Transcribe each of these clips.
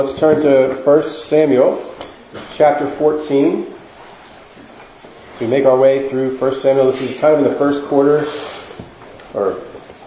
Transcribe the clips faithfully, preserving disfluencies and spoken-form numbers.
Let's turn to First Samuel chapter fourteen. So we make our way through First Samuel. This is kind of in the first quarter or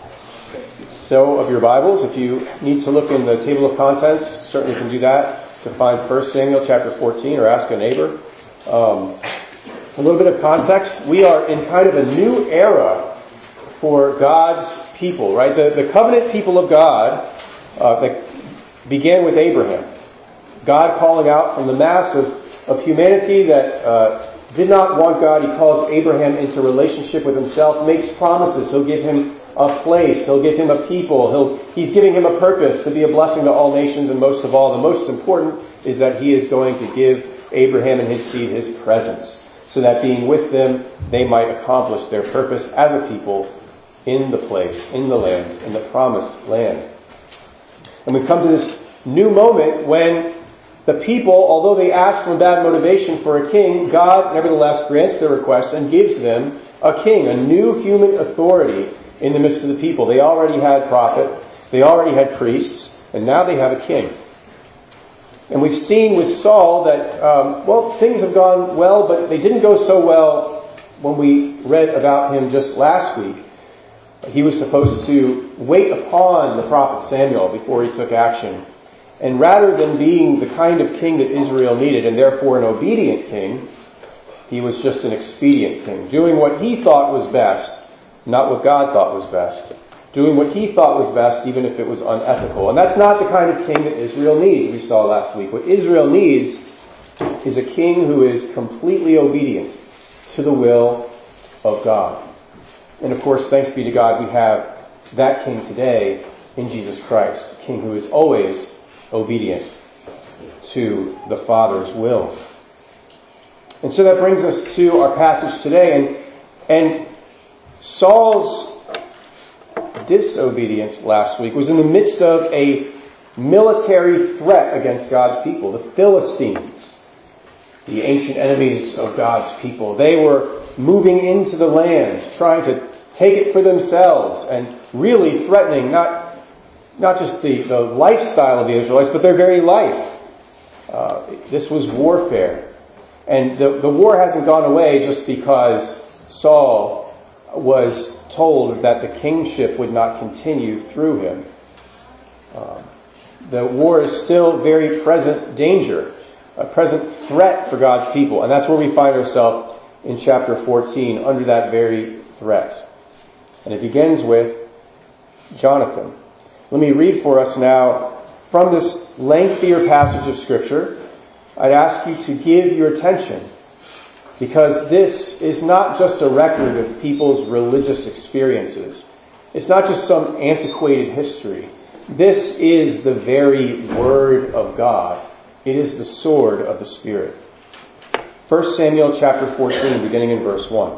so of your Bibles. If you need to look in the table of contents, certainly can do that to find First Samuel chapter fourteen, or ask a neighbor. Um, a little bit of context. We are in kind of a new era for God's people, right? The, the covenant people of God uh, that began with Abraham. God calling out from the mass of, of humanity that uh, did not want God. He calls Abraham into relationship with himself, makes promises. He'll give him a place. He'll give him a people. He'll, he's giving him a purpose to be a blessing to all nations. And most of all, the most important is that he is going to give Abraham and his seed his presence, so that being with them, they might accomplish their purpose as a people in the place, in the land, in the promised land. And we've come to this new moment when the people, although they ask from bad motivation for a king, God nevertheless grants their request and gives them a king, a new human authority in the midst of the people. They already had prophet, they already had priests, and now they have a king. And we've seen with Saul that, um, well, things have gone well, but they didn't go so well when we read about him just last week. He was supposed to wait upon the prophet Samuel before he took action. And rather than being the kind of king that Israel needed, and therefore an obedient king, he was just an expedient king, doing what he thought was best, not what God thought was best. Doing what he thought was best, even if it was unethical. And that's not the kind of king that Israel needs, we saw last week. What Israel needs is a king who is completely obedient to the will of God. And of course, thanks be to God, we have that king today in Jesus Christ, a king who is always obedient to the Father's will. And so that brings us to our passage today. And, and Saul's disobedience last week was in the midst of a military threat against God's people, the Philistines, the ancient enemies of God's people. They were moving into the land, trying to take it for themselves, and really threatening not, not just the, the lifestyle of the Israelites, but their very life. Uh, this was warfare. And the, the war hasn't gone away just because Saul was told that the kingship would not continue through him. Uh, the war is still very present danger, a present threat for God's people. And that's where we find ourselves in chapter fourteen, under that very threat. And it begins with Jonathan. Let me read for us now from this lengthier passage of Scripture. I'd ask you to give your attention, because this is not just a record of people's religious experiences. It's not just some antiquated history. This is the very Word of God. It is the sword of the Spirit. First Samuel chapter fourteen, beginning in verse one.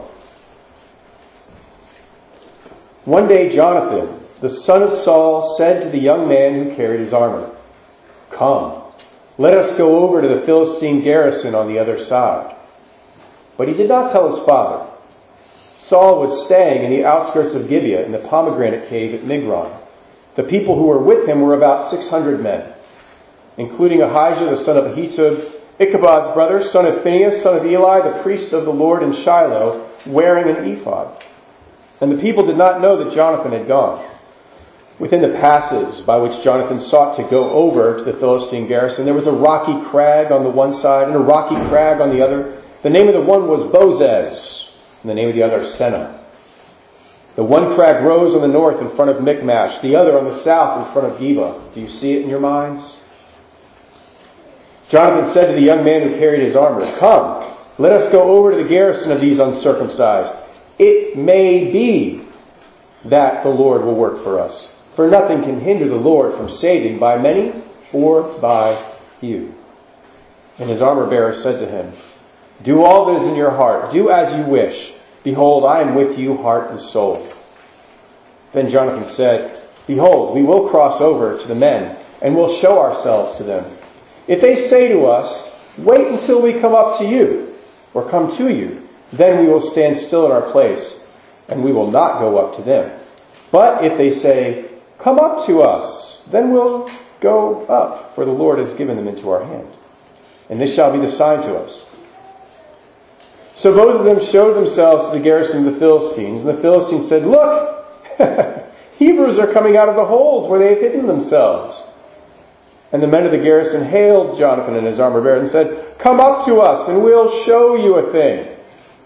One day Jonathan, the son of Saul, said to the young man who carried his armor, "Come, let us go over to the Philistine garrison on the other side." But he did not tell his father. Saul was staying in the outskirts of Gibeah in the pomegranate cave at Migron. The people who were with him were about six hundred men, including Ahijah the son of Ahitub, Ichabod's brother, son of Phinehas, son of Eli, the priest of the Lord in Shiloh, wearing an ephod. And the people did not know that Jonathan had gone. Within the passage by which Jonathan sought to go over to the Philistine garrison, there was a rocky crag on the one side and a rocky crag on the other. The name of the one was Bozez, and the name of the other Seneh. The one crag rose on the north in front of Michmash, the other on the south in front of Geba. Do you see it in your minds? Jonathan said to the young man who carried his armor, "Come, let us go over to the garrison of these uncircumcised. It may be that the Lord will work for us, for nothing can hinder the Lord from saving by many or by few." And his armor bearer said to him, "Do all that is in your heart. Do as you wish. Behold, I am with you, heart and soul." Then Jonathan said, "Behold, we will cross over to the men, and will show ourselves to them. If they say to us, 'Wait until we come up to you,' or come to you, then we will stand still in our place, and we will not go up to them. But if they say, 'Come up to us,' then we'll Go up, for the Lord has given them into our hand. And this shall be the sign to us. So both of them showed themselves to the garrison of the Philistines. And the Philistines said, Look, Hebrews are coming out of the holes where they have hidden themselves. And the men of the garrison hailed Jonathan and his armor bearer and said, Come up to us, and we'll show you a thing.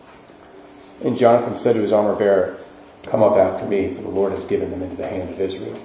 And Jonathan said to his armor bearer, Come up after me, for the Lord has given them into the hand of Israel.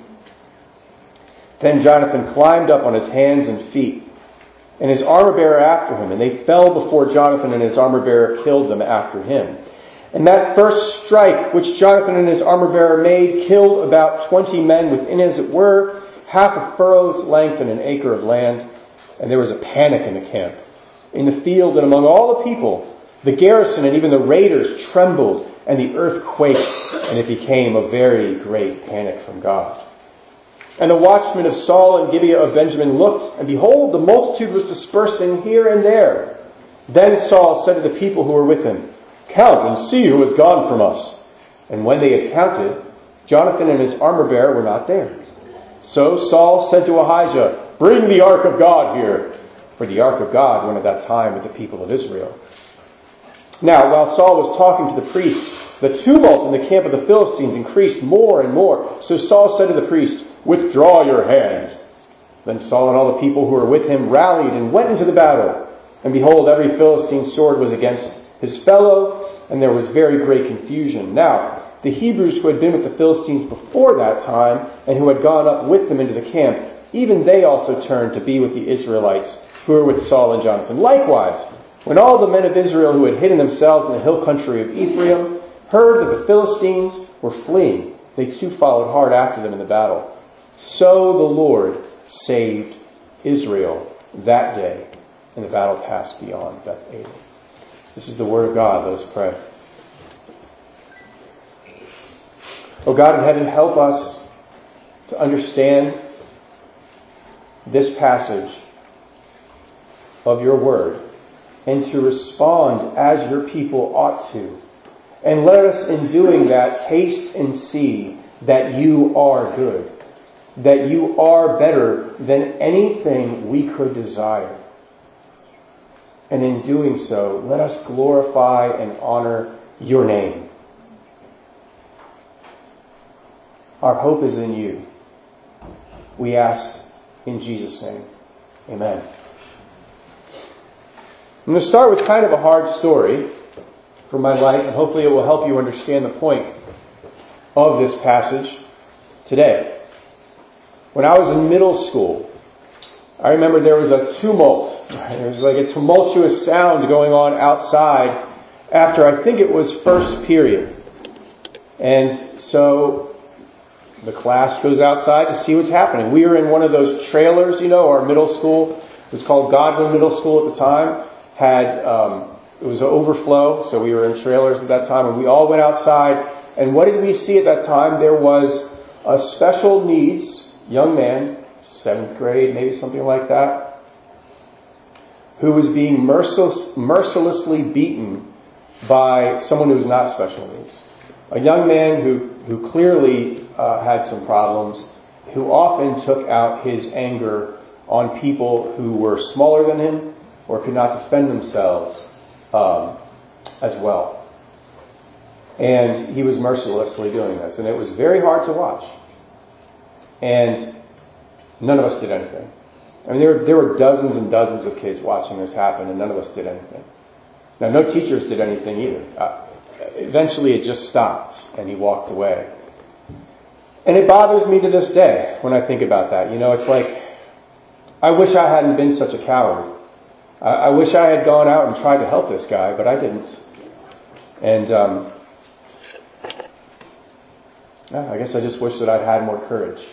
Then Jonathan climbed up on his hands and feet, and his armor-bearer after him, and they fell before Jonathan, and his armor-bearer killed them after him. And that first strike which Jonathan and his armor-bearer made killed about twenty men within, as it were, half a furrow's length and an acre of land. And there was a panic in the camp, in the field, and among all the people. The garrison and even the raiders trembled, and the earth quaked, and it became a very great panic from God. And the watchmen of Saul and Gibeah of Benjamin looked, and behold, the multitude was dispersing here and there. Then Saul said to the people who were with him, Count and see who has gone from us. And when they had counted, Jonathan and his armor-bearer were not there. So Saul said to Ahijah, Bring the ark of God here. For the ark of God went at that time with the people of Israel. Now, while Saul was talking to the priest, the tumult in the camp of the Philistines increased more and more. So Saul said to the priest, Withdraw your hand. Then Saul and all the people who were with him rallied and went into the battle. And behold, every Philistine sword was against his fellow, and there was very great confusion. Now, the Hebrews who had been with the Philistines before that time, and who had gone up with them into the camp, even they also turned to be with the Israelites who were with Saul and Jonathan. Likewise, when all the men of Israel who had hidden themselves in the hill country of Ephraim heard that the Philistines were fleeing, they too followed hard after them in the battle. So the Lord saved Israel that day, and the battle passed beyond Beth Aven. This is the word of God. Let us pray. O God in heaven, help us to understand this passage of your word and to respond as your people ought to. And let us, in doing that, taste and see that you are good, that you are better than anything we could desire. And in doing so, let us glorify and honor your name. Our hope is in you. We ask in Jesus' name. Amen. I'm going to start with kind of a hard story from my life, and hopefully it will help you understand the point of this passage today. When I was in middle school, I remember there was a tumult. There was like a tumultuous sound going on outside after, I think it was first period. And so the class goes outside to see what's happening. We were in one of those trailers, you know, our middle school. It was called Godwin Middle School at the time. Had um, it was an overflow, so we were in trailers at that time, and we all went outside. And what did we see at that time? There was a special needs young man, seventh grade, maybe something like that, who was being merciless, mercilessly beaten by someone who was not special needs. A young man who, who clearly uh, had some problems, who often took out his anger on people who were smaller than him or could not defend themselves um, as well. And he was mercilessly doing this, and it was very hard to watch. And none of us did anything. I mean, there were, there were dozens and dozens of kids watching this happen, and none of us did anything. Now, no teachers did anything either. Uh, eventually, it just stopped, and he walked away. And it bothers me to this day when I think about that. You know, it's like, I wish I hadn't been such a coward. I, I wish I had gone out and tried to help this guy, but I didn't. And um, I guess I just wish that I'd had more courage.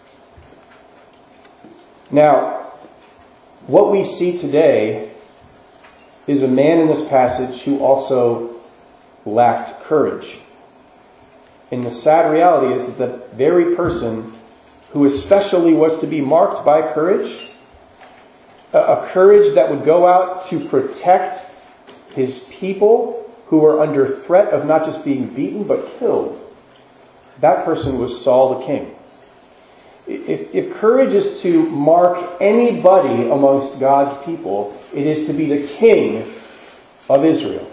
Now, what we see today is a man in this passage who also lacked courage. And the sad reality is that the very person who especially was to be marked by courage, a courage that would go out to protect his people who were under threat of not just being beaten but killed, that person was Saul the king. If, if courage is to mark anybody amongst God's people, it is to be the king of Israel.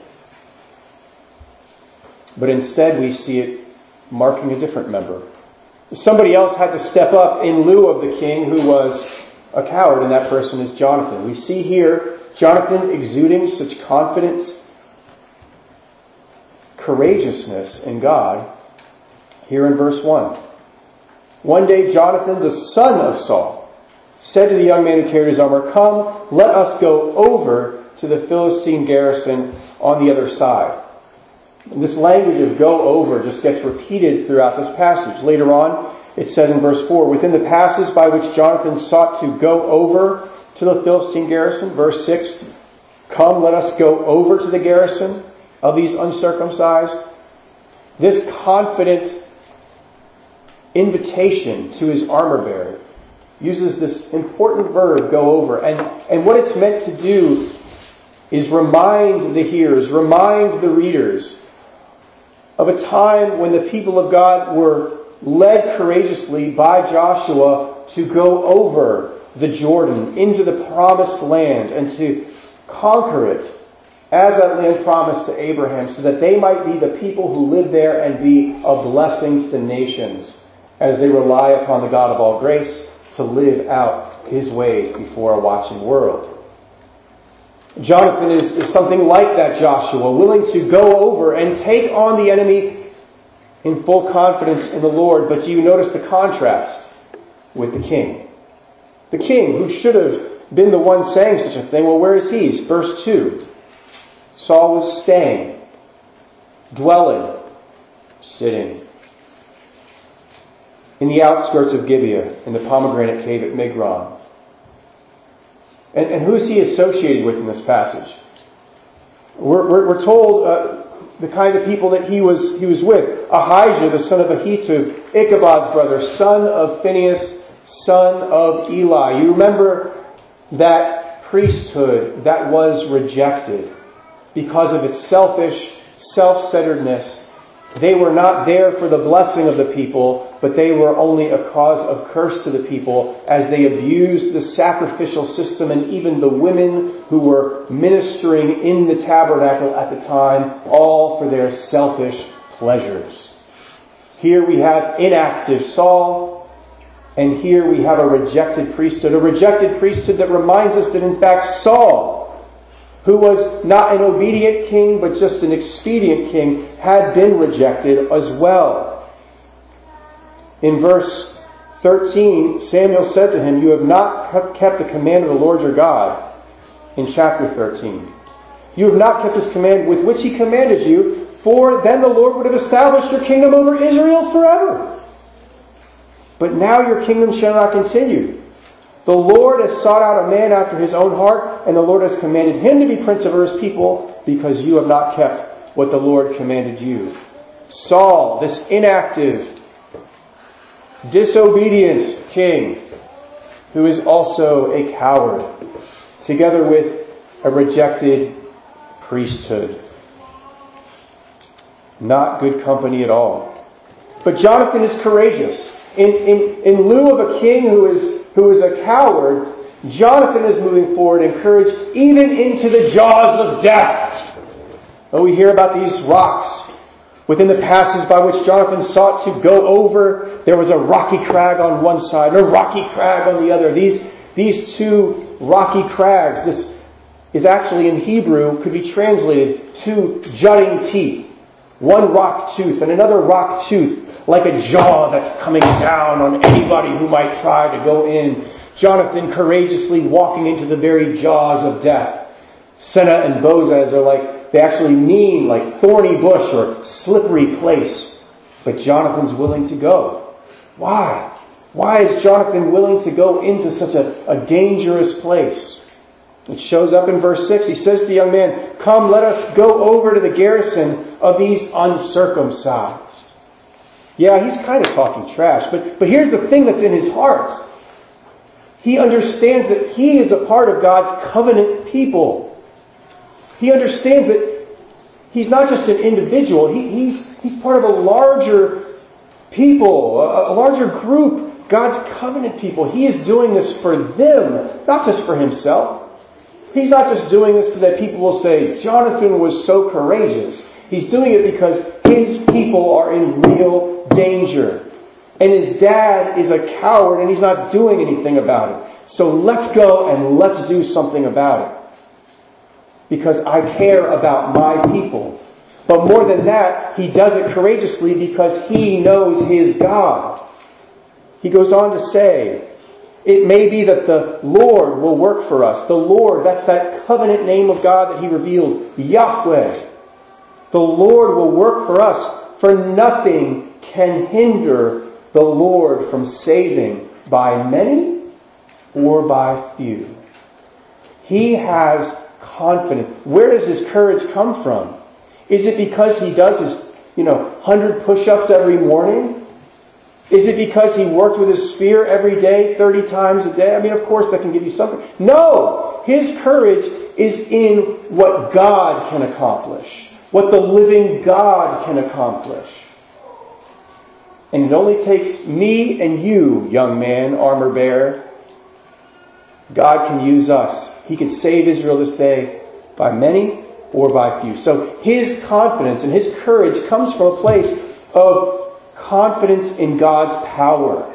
But instead we see it marking a different member. Somebody else had to step up in lieu of the king who was a coward, and that person is Jonathan. We see here Jonathan exuding such confidence, courageousness in God here in verse one. One day Jonathan, the son of Saul, said to the young man who carried his armor, "Come, let us go over to the Philistine garrison on the other side." And this language of "go over" just gets repeated throughout this passage. Later on, it says in verse four, "Within the passes by which Jonathan sought to go over to the Philistine garrison," verse six, "Come, let us go over to the garrison of these uncircumcised." This confident invitation to his armor bearer uses this important verb, "go over." And, and what it's meant to do is remind the hearers, remind the readers of a time when the people of God were led courageously by Joshua to go over the Jordan into the promised land and to conquer it as that land promised to Abraham, so that they might be the people who live there and be a blessing to the nations as they rely upon the God of all grace to live out His ways before a watching world. Jonathan is, is something like that Joshua, willing to go over and take on the enemy in full confidence in the Lord. But you notice the contrast with the king. The king, who should have been the one saying such a thing, well, where is he? Verse two. Saul was staying, dwelling, sitting in the outskirts of Gibeah, in the pomegranate cave at Migron. And, and who is he associated with in this passage? We're, we're, we're told uh, the kind of people that he was he was with. Ahijah, the son of Ahitub, Ichabod's brother, son of Phinehas, son of Eli. You remember that priesthood that was rejected because of its selfish, self-centeredness. They were not there for the blessing of the people, but they were only a cause of curse to the people as they abused the sacrificial system, and even the women who were ministering in the tabernacle at the time, all for their selfish pleasures. Here we have inactive Saul, and here we have a rejected priesthood, a rejected priesthood that reminds us that in fact Saul, who was not an obedient king, but just an expedient king, had been rejected as well. In verse thirteen, Samuel said to him, "You have not kept the command of the Lord your God." In chapter thirteen. "You have not kept his command with which he commanded you, for then the Lord would have established your kingdom over Israel forever. But now your kingdom shall not continue. The Lord has sought out a man after his own heart, and the Lord has commanded him to be prince over his people, because you have not kept what the Lord commanded you." Saul, this inactive, disobedient king, who is also a coward, together with a rejected priesthood. Not good company at all. But Jonathan is courageous. In, in, in lieu of a king who is who is a coward, Jonathan is moving forward, encouraged even into the jaws of death. And we hear about these rocks. Within the passes by which Jonathan sought to go over, there was a rocky crag on one side and a rocky crag on the other. These, these two rocky crags, this is actually in Hebrew, could be translated two jutting teeth. One rock tooth and another rock tooth, like a jaw that's coming down on anybody who might try to go in. Jonathan courageously walking into the very jaws of death. Seneh and Bozez are like, they actually mean like thorny bush or slippery place. But Jonathan's willing to go. Why? Why is Jonathan willing to go into such a, a dangerous place? It shows up in verse six. He says to the young man, "Come, let us go over to the garrison of these uncircumcised." Yeah, he's kind of talking trash, but, but here's the thing that's in his heart. He understands that he is a part of God's covenant people. He understands that he's not just an individual. He, he's, he's part of a larger people, a, a larger group God's covenant people. He is doing this for them, not just for himself. He's not just doing this so that people will say, Jonathan was so courageous. He's doing it because his people are in real danger. And his dad is a coward and he's not doing anything about it. So let's go and let's do something about it. Because I care about my people. But more than that, he does it courageously because he knows his God. He goes on to say, it may be that the Lord will work for us. The Lord, that's that covenant name of God that he revealed, Yahweh. The Lord will work for us, for nothing can hinder the Lord from saving by many or by few. He has confidence. Where does his courage come from? Is it because he does his, you know, one hundred push-ups every morning? Is it because he worked with his spear every day, thirty times a day? I mean, of course that can give you something. No! His courage is in what God can accomplish. What the living God can accomplish. And it only takes me and you, young man, armor bearer. God can use us. He can save Israel this day by many or by few. So his confidence and his courage comes from a place of confidence in God's power.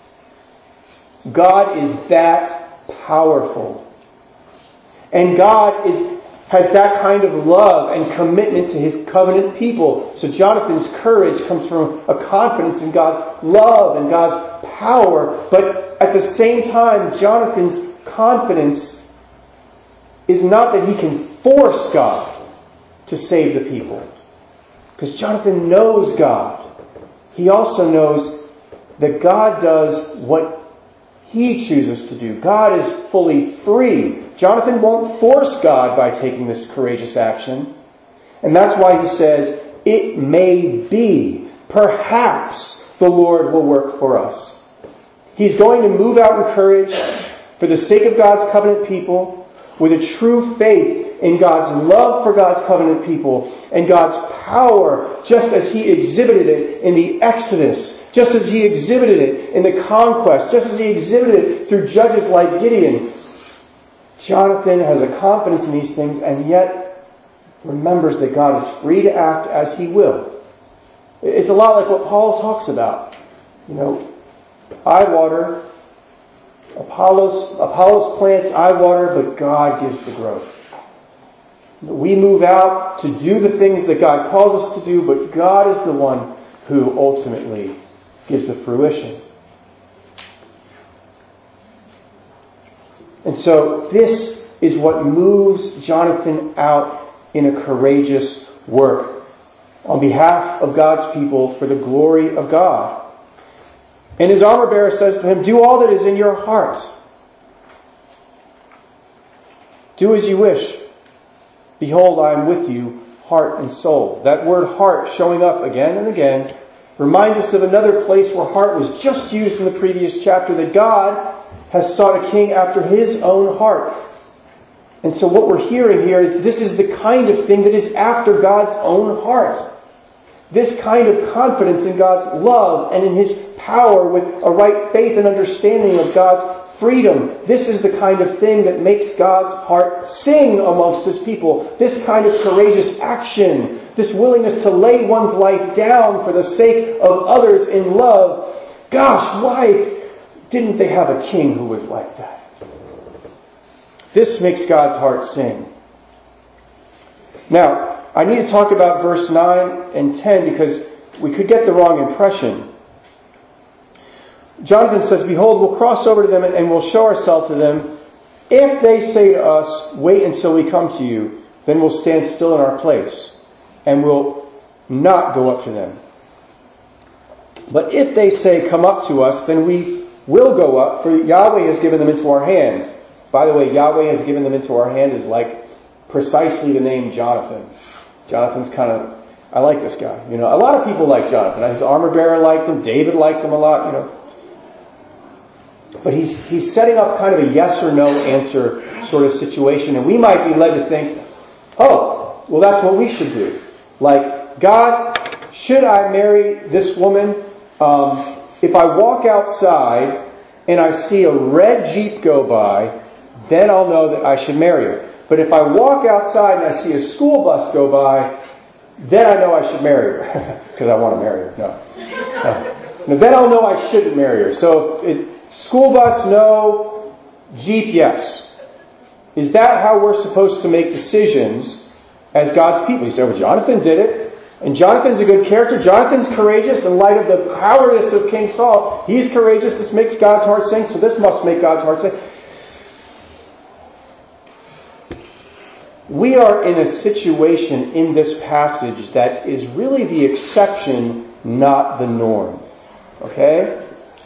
God is that powerful. And God is has that kind of love and commitment to his covenant people. So Jonathan's courage comes from a confidence in God's love and God's power. But at the same time, Jonathan's confidence is not that he can force God to save the people. Because Jonathan knows God. He also knows that God does what he chooses to do. God is fully free. Jonathan won't force God by taking this courageous action. And that's why he says, it may be, perhaps the Lord will work for us. He's going to move out in courage for the sake of God's covenant people, with a true faith in God's love for God's covenant people and God's power, just as he exhibited it in the Exodus, just as he exhibited it in the conquest, just as he exhibited it through judges like Gideon. Jonathan has a confidence in these things and yet remembers that God is free to act as he will. It's a lot like what Paul talks about. You know, I water, Apollos, Apollos plants, I water, but God gives the growth. We move out to do the things that God calls us to do, but God is the one who ultimately gives the fruition. And so this is what moves Jonathan out in a courageous work on behalf of God's people for the glory of God. And his armor bearer says to him, do all that is in your heart. Do as you wish. Behold, I am with you, heart and soul. That word heart showing up again and again reminds us of another place where heart was just used in the previous chapter, that God has sought a king after his own heart. And so what we're hearing here is this is the kind of thing that is after God's own heart. This kind of confidence in God's love and in his power with a right faith and understanding of God's freedom. This is the kind of thing that makes God's heart sing amongst his people. This kind of courageous action. This willingness to lay one's life down for the sake of others in love. Gosh, why didn't they have a king who was like that? This makes God's heart sing. Now, I need to talk about verse nine and ten because we could get the wrong impression. Jonathan says, behold, we'll cross over to them and we'll show ourselves to them. If they say to us, wait until we come to you, then we'll stand still in our place and we'll not go up to them. But if they say, come up to us, then we will go up, for Yahweh has given them into our hand. By the way, Yahweh has given them into our hand is like precisely the name Jonathan. Jonathan's kind of, I like this guy. You know, a lot of people like Jonathan. His armor bearer liked him. David liked him a lot, you know. But he's he's setting up kind of a yes or no answer sort of situation. And we might be led to think, oh, well, that's what we should do. Like, God, should I marry this woman? Um, If I walk outside and I see a red Jeep go by, then I'll know that I should marry her. But if I walk outside and I see a school bus go by, then I know I should marry her. Because I want to marry her. No. no. no. Then I'll know I shouldn't marry her. So, it, school bus, no. Jeep, yes. Is that how we're supposed to make decisions as God's people? You say, well, Jonathan did it. And Jonathan's a good character. Jonathan's courageous in light of the cowardice of King Saul. He's courageous. This makes God's heart sing. So this must make God's heart sing. We are in a situation in this passage that is really the exception, not the norm. Okay?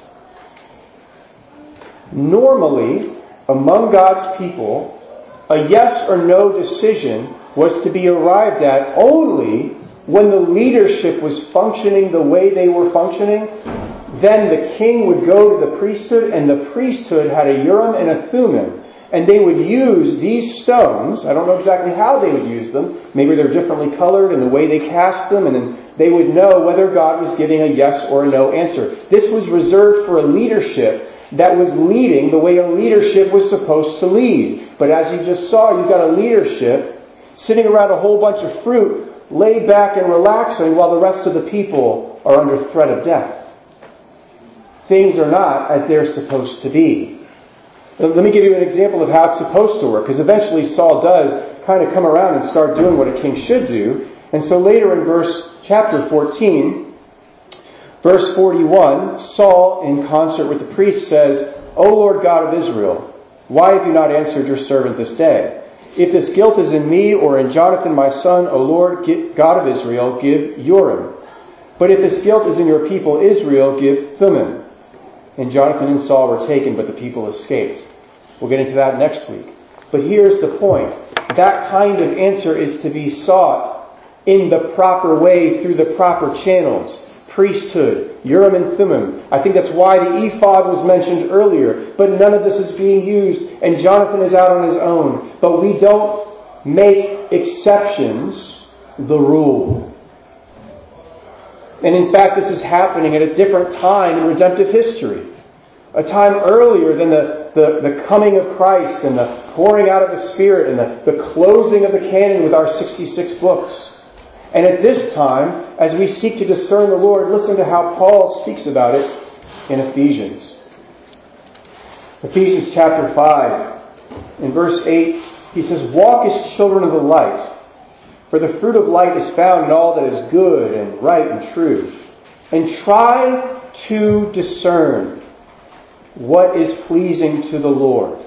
Normally, among God's people, a yes or no decision was to be arrived at only when the leadership was functioning the way they were functioning. Then the king would go to the priesthood, and the priesthood had a Urim and a Thummim. And they would use these stones. I don't know exactly how they would use them. Maybe they're differently colored in the way they cast them. And then they would know whether God was giving a yes or a no answer. This was reserved for a leadership that was leading the way a leadership was supposed to lead. But as you just saw, you've got a leadership sitting around a whole bunch of fruit, laid back and relaxing, while the rest of the people are under threat of death. Things are not as they're supposed to be. Let me give you an example of how it's supposed to work, because eventually Saul does kind of come around and start doing what a king should do. And so later in verse chapter fourteen, verse forty-one, Saul, in concert with the priest, says, O Lord God of Israel, why have you not answered your servant this day? If this guilt is in me or in Jonathan my son, O Lord God of Israel, give Urim. But if this guilt is in your people Israel, give Thummim. And Jonathan and Saul were taken, but the people escaped. We'll get into that next week. But here's the point. That kind of answer is to be sought in the proper way, through the proper channels. Priesthood, Urim and Thummim. I think that's why the ephod was mentioned earlier. But none of this is being used, and Jonathan is out on his own. But we don't make exceptions the rule. And in fact, this is happening at a different time in redemptive history. A time earlier than the, the, the coming of Christ and the pouring out of the Spirit and the, the closing of the canon with our sixty-six books. And at this time, as we seek to discern the Lord, listen to how Paul speaks about it in Ephesians. Ephesians chapter five, in verse eight, he says, Walk as children of the light. For the fruit of light is found in all that is good and right and true. And try to discern what is pleasing to the Lord.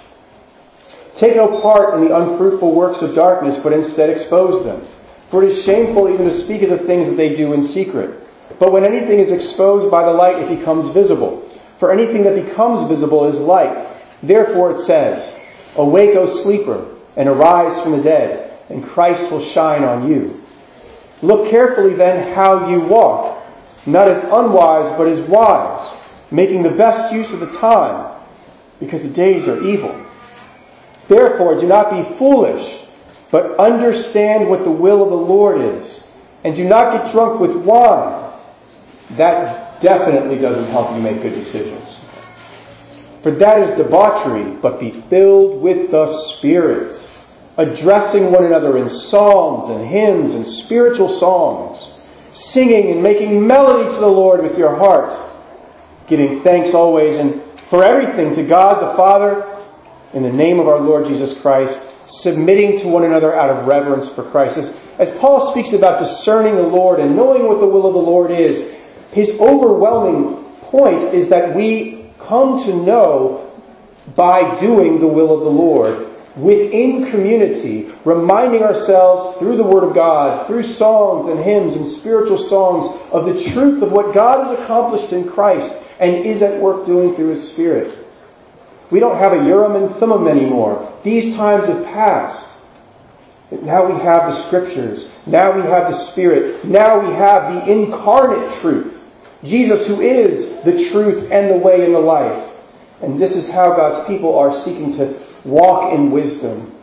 Take no part in the unfruitful works of darkness, but instead expose them. For it is shameful even to speak of the things that they do in secret. But when anything is exposed by the light, it becomes visible. For anything that becomes visible is light. Therefore it says, Awake, O sleeper, and arise from the dead, and Christ will shine on you. Look carefully then how you walk, not as unwise, but as wise, making the best use of the time, because the days are evil. Therefore, do not be foolish, but understand what the will of the Lord is. And do not get drunk with wine. That definitely doesn't help you make good decisions. For that is debauchery, but be filled with the Spirit, addressing one another in psalms and hymns and spiritual songs, singing and making melody to the Lord with your heart, giving thanks always and for everything to God the Father in the name of our Lord Jesus Christ, submitting to one another out of reverence for Christ. As, as Paul speaks about discerning the Lord and knowing what the will of the Lord is, his overwhelming point is that we come to know by doing the will of the Lord within community, reminding ourselves through the Word of God, through songs and hymns and spiritual songs, of the truth of what God has accomplished in Christ and is at work doing through His Spirit. We don't have a Urim and Thummim anymore. These times have passed. Now we have the Scriptures. Now we have the Spirit. Now we have the incarnate truth. Jesus, who is the truth and the way and the life. And this is how God's people are seeking to walk in wisdom.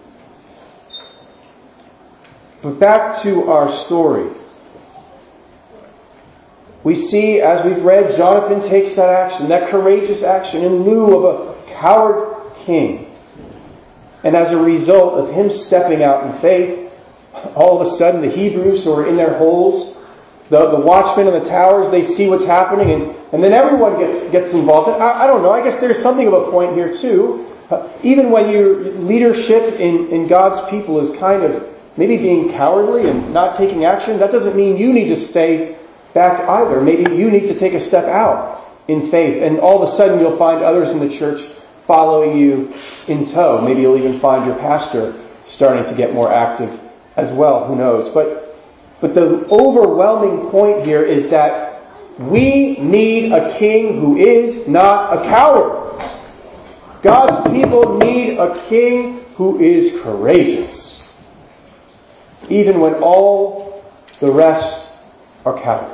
But back to our story. We see, as we've read, Jonathan takes that action, that courageous action, in lieu of a coward king. And as a result of him stepping out in faith, all of a sudden the Hebrews who are in their holes, the, the watchmen in the towers, they see what's happening, and, and then everyone gets, gets involved. And I, I don't know, I guess there's something of a point here too. Uh, even when your leadership in, in God's people is kind of maybe being cowardly and not taking action, that doesn't mean you need to stay back either. Maybe you need to take a step out in faith, and all of a sudden you'll find others in the church following you in tow. Maybe you'll even find your pastor starting to get more active as well. Who knows? But, but the overwhelming point here is that we need a king who is not a coward. God's people need a king who is courageous, even when all the rest are cowards.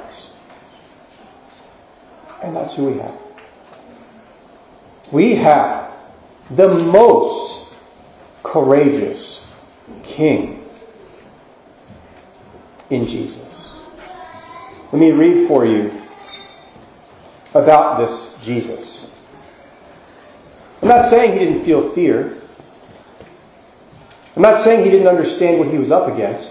And that's who we have. We have the most courageous king in Jesus. Let me read for you about this Jesus. I'm not saying he didn't feel fear. I'm not saying he didn't understand what he was up against.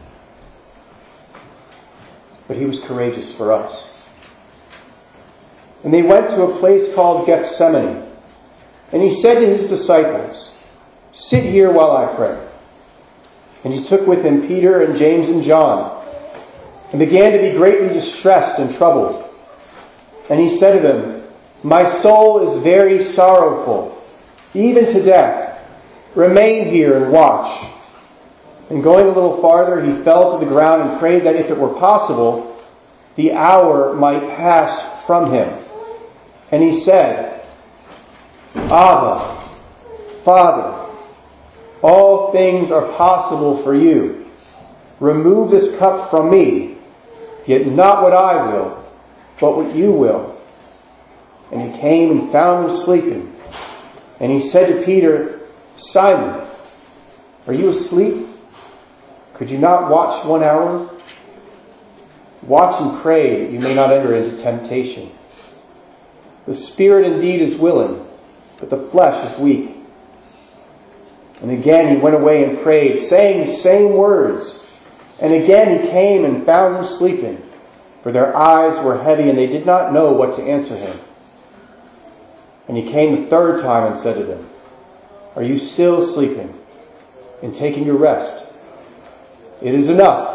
But he was courageous for us. And they went to a place called Gethsemane. And he said to his disciples, "Sit here while I pray." And he took with him Peter and James and John, and began to be greatly distressed and troubled. And he said to them, "My soul is very sorrowful, even to death. Remain here and watch." And going a little farther, he fell to the ground and prayed that if it were possible, the hour might pass from him. And he said, "Abba, Father, all things are possible for you. Remove this cup from me, yet not what I will, but what you will." And he came and found him sleeping. And he said to Peter, "Simon, are you asleep? Could you not watch one hour? Watch and pray that you may not enter into temptation. The spirit indeed is willing, but the flesh is weak." And again he went away and prayed, saying the same words. And again he came and found them sleeping, for their eyes were heavy, and they did not know what to answer him. And he came the third time and said to them, "Are you still sleeping and taking your rest? It is enough.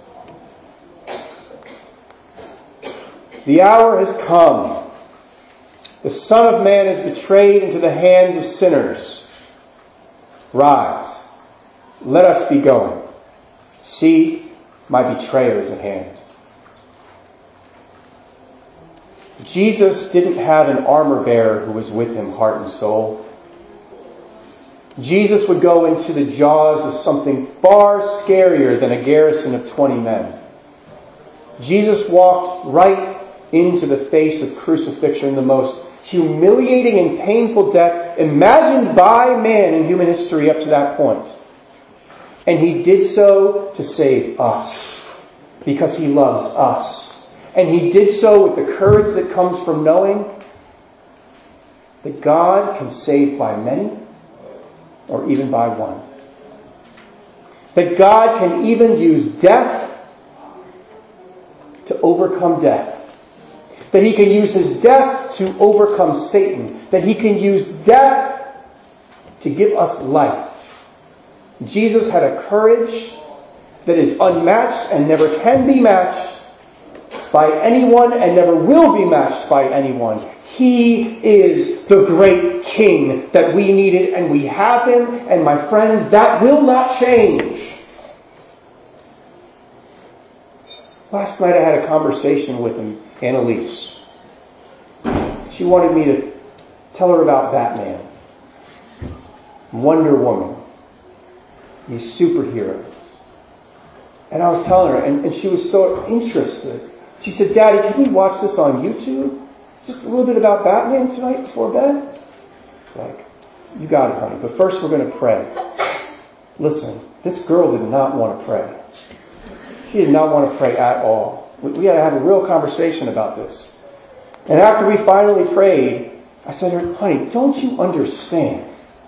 The hour has come. The Son of Man is betrayed into the hands of sinners. Rise, let us be going. See, my betrayer is at hand." Jesus didn't have an armor bearer who was with him, heart and soul. Jesus would go into the jaws of something far scarier than a garrison of twenty men. Jesus walked right into the face of crucifixion, the most humiliating and painful death imagined by man in human history up to that point. And he did so to save us, because he loves us. And he did so with the courage that comes from knowing that God can save by many, or even by one. That God can even use death to overcome death. That he can use his death to overcome Satan. That he can use death to give us life. Jesus had a courage that is unmatched and never can be matched by anyone and never will be matched by anyone. He is the great King that we needed, and we have him, and my friends, that will not change. Last night I had a conversation with him, Annalise. She wanted me to tell her about Batman, Wonder Woman, these superheroes. And I was telling her, and, and she was so interested. She said, "Daddy, can we watch this on YouTube? Just a little bit about Batman tonight before bed?" It's like, "You got it, honey. But first we're going to pray." Listen, this girl did not want to pray. She did not want to pray at all. We, we got to have a real conversation about this. And after we finally prayed, I said to her, honey, don't you understand?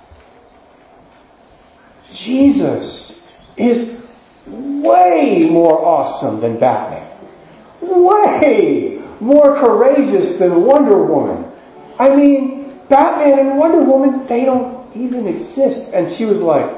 Jesus is way more awesome than Batman. Way more courageous than Wonder Woman. I mean, Batman and Wonder Woman, they don't even exist. And she was like,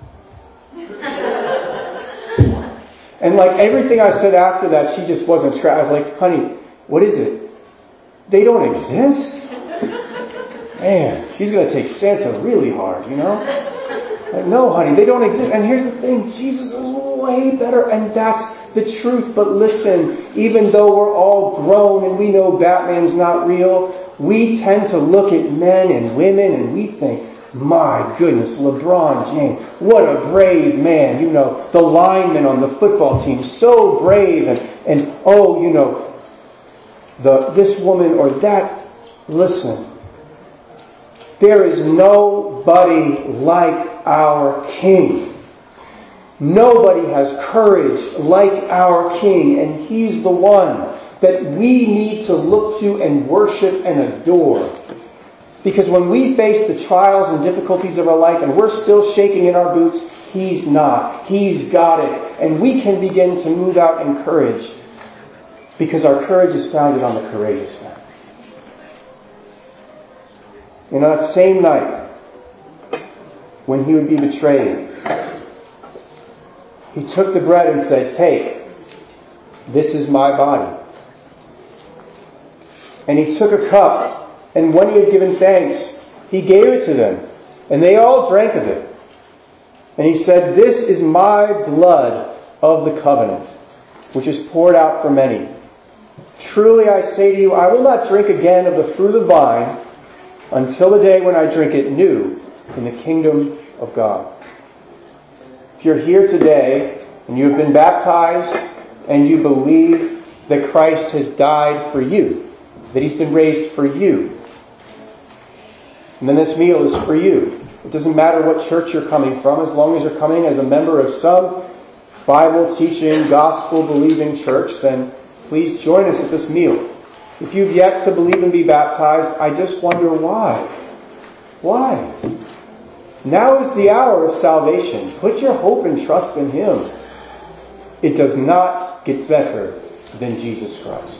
and like everything I said after that, she just wasn't tra- I was like, honey, what is it? They don't exist? Man, she's going to take Santa really hard, you know? Like, no, honey, they don't exist. And here's the thing, Jesus is way better, and that's the truth. But listen, even though we're all grown and we know Batman's not real, we tend to look at men and women and we think, my goodness, LeBron James, what a brave man. You know, the lineman on the football team, so brave. And, and oh, you know, the this woman or that. Listen, there is nobody like our King. Nobody has courage like our King, and He's the one that we need to look to and worship and adore. Because when we face the trials and difficulties of our life and we're still shaking in our boots, He's not. He's got it. And we can begin to move out in courage because our courage is founded on the courageous man. You know, that same night when He would be betrayed, He took the bread and said, take, this is my body. And He took a cup, and when He had given thanks, He gave it to them. And they all drank of it. And He said, this is my blood of the covenant, which is poured out for many. Truly I say to you, I will not drink again of the fruit of the vine until the day when I drink it new in the kingdom of God. If you're here today and you have been baptized and you believe that Christ has died for you, that He's been raised for you, and then this meal is for you. It doesn't matter what church you're coming from, as long as you're coming as a member of some Bible-teaching, gospel-believing church, then please join us at this meal. If you've yet to believe and be baptized, I just wonder why. Why? Now is the hour of salvation. Put your hope and trust in Him. It does not get better than Jesus Christ.